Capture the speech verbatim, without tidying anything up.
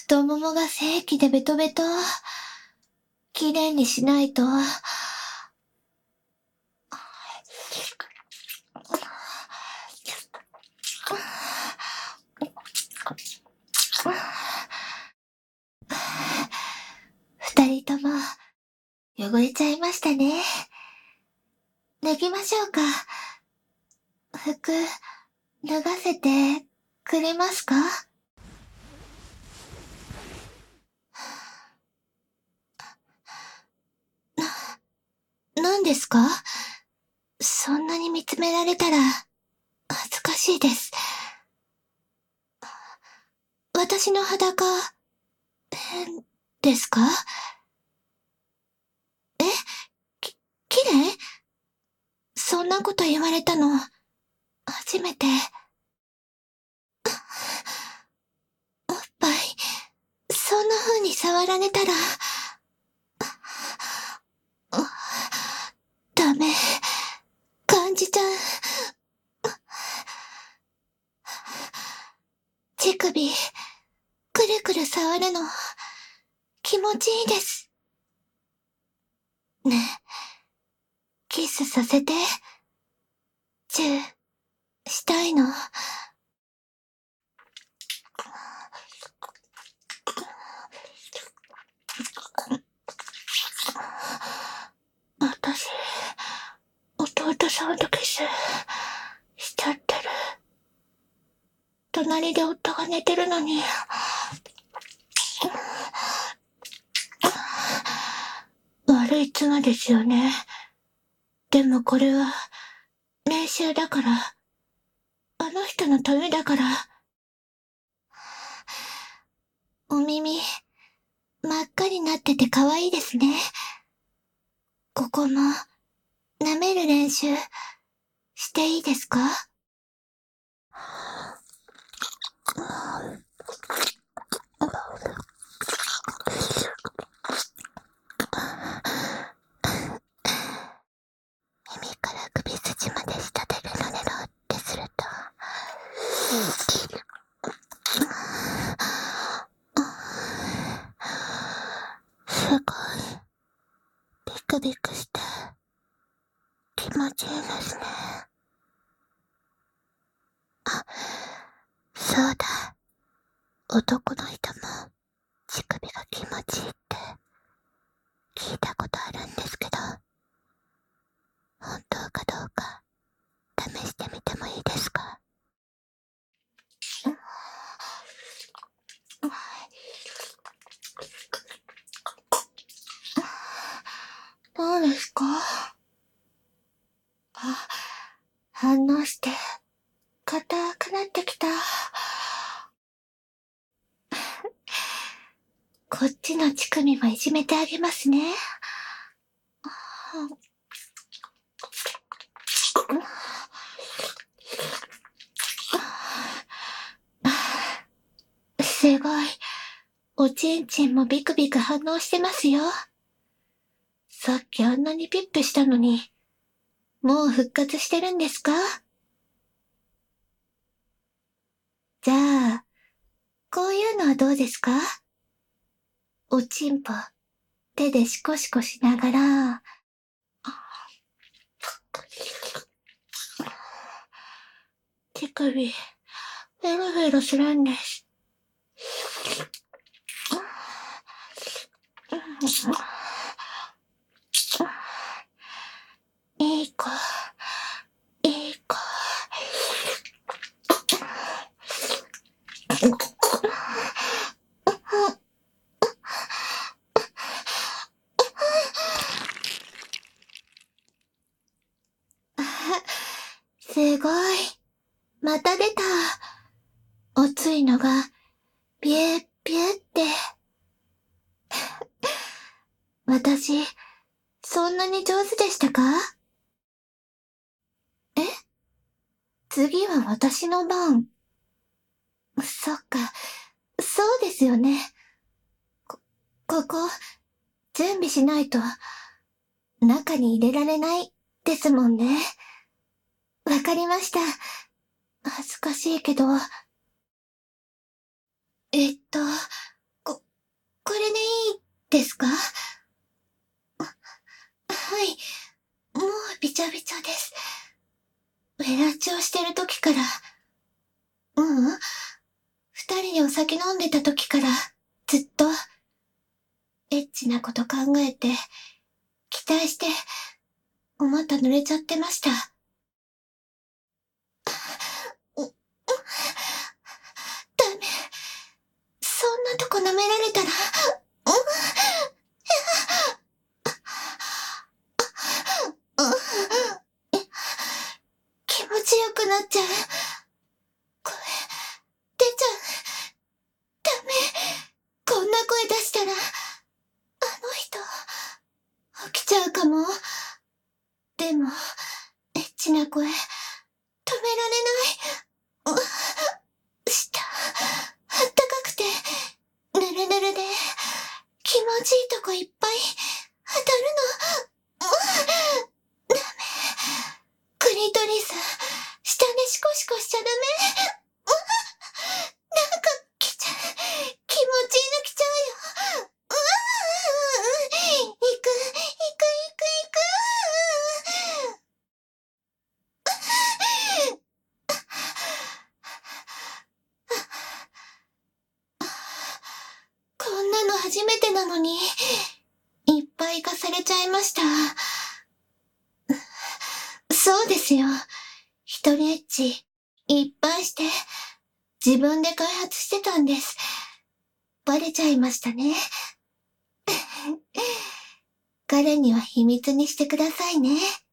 太ももが正規でベトベト。きれいにしないと。二人とも汚れちゃいましたね。脱ぎましょうか。服、脱がせてくれますか？な、何ですか？そんなに見つめられたら恥ずかしいです。私の裸、変ですか？え、き、綺麗？そんなこと言われたの、初めて。おっぱい、そんな風に触られたら、ダメ、感じちゃう。乳首、くるくる触るの、気持ちいいです。ねえ、キスさせて。チュー、したいの。私、弟さんとキス、しちゃってる。隣で夫が寝てるのに。悪い妻ですよね。でもこれは、練習だから。あの人のためだから。お耳、真っ赤になってて可愛いですね。ここも、舐める練習、していいですか？耳から首筋まで仕立てるのねろってすると、すごい、ビクビクして、気持ちいいですね。あ、そうだ。男の人も、乳首が気持ちいいって聞いたことあるんですけど、本当かどうか試してみてもいいですか？どうですか？あ、反応して、硬くなってきた。こっちの乳首もいじめてあげますね。すごい。おちんちんもビクビク反応してますよ。さっきあんなにピップしたのに、もう復活してるんですか？じゃあ、こういうのはどうですか？おちんぽ、手でシコシコしながら、手首、フェロフェロするんです。いい子、いい子。すごい。また出た。おついのが、ピューピューって。私、そんなに上手でしたか？え？次は私の番。そっか、そうですよね。こ、ここ、準備しないと、中に入れられない、ですもんね。わかりました。恥ずかしいけど。えっと、 これでいいですか？はい。もうびちゃびちゃです。ウェラチをしてる時から、ううん。二人でお酒飲んでた時から、ずっと、エッチなこと考えて、期待して、お股濡れちゃってました。う、う、ダメ。そんなとこ舐められたら、う、う、気持ちよくなっちゃう。声、出ちゃう。ダメ。こんな声出したら、あの人、起きちゃうかも。でも、エッチな声、止められない。う、下、あったかくて、ぬるぬるで、気持ちいいとこいっぱい、当たるの。う、ダメ。クリトリス、下でシコシコしちゃダメ。う、なんか来ちゃう。気持ちいいの来ちゃうよ。うわー、行く、行く、行く、行く。こんなの初めてなのに、いっぱい行かされちゃいました。そうですよ。一人エッチ、いっぱいして、自分で開発してたんです。バレちゃいましたね。彼には秘密にしてくださいね。